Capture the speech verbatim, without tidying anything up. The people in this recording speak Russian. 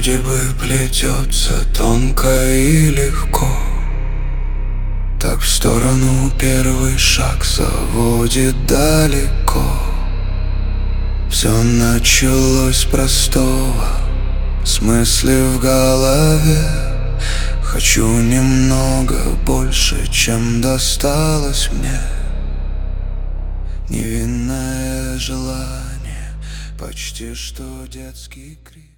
вроде бы плетется тонко и легко. Так в сторону первый шаг заводит далеко. Все началось с простого, с мысли в голове. Хочу немного больше, чем досталось мне. Невинное желание, почти что детский крик.